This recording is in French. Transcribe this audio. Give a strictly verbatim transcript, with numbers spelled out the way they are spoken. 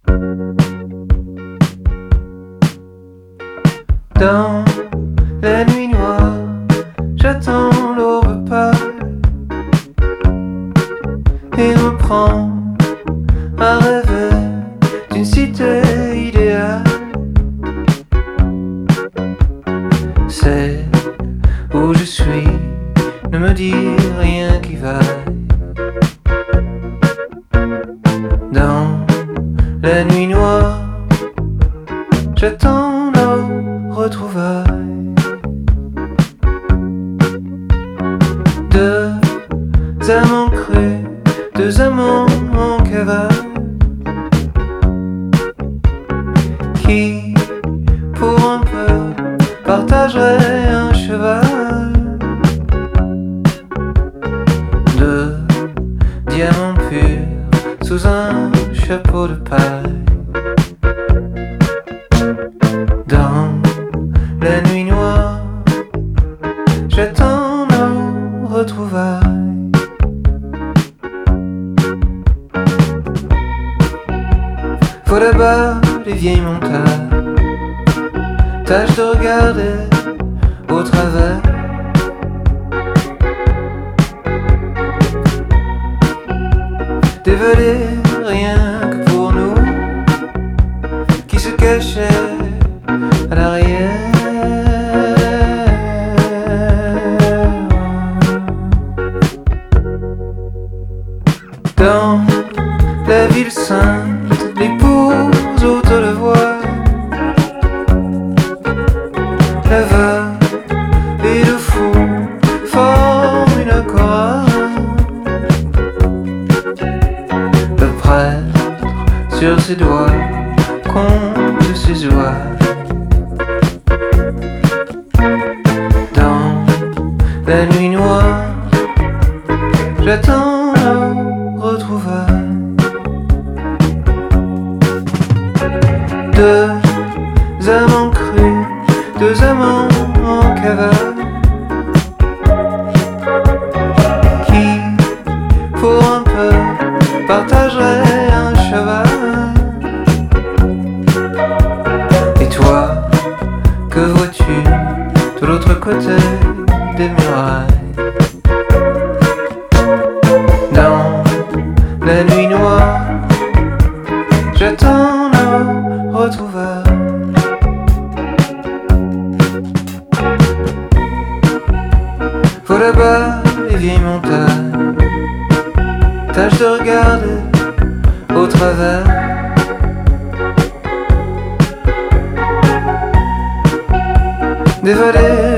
Dans la nuit noire, j'attends l'aube pâle et me prends à rêver d'une cité idéale. C'est où je suis, ne me dis rien qui vaille. Dans la nuit noire, j'attends nos retrouvailles. Deux amants crus, deux amants en cavale, qui pour un peu partageraient un cheval. Deux diamants purs sous un chapeau de paille. Dans la nuit noire, j'attends nos retrouvailles. Faut là-bas les vieilles montagnes, tâche de regarder au travers. Dévaler rien que pour nous, qui se cachait à l'arrière. Dans la ville sainte, l'épouse ôte le voile, la veuve et le fou forment une chorale. Le prêtre sur ses doigts compte ses ouailles. Dans la nuit noire, j'attends nos retrouvailles. Deux amants crus, deux amants en cavale, qui pour un peu partageraient un cheval. Et toi, que vois-tu de l'autre côté des murailles? Dans la nuit noire, j'attends nos retrouvailles. Faut là-bas les vieilles montagnes, tâche de regarder au travers. Dévaler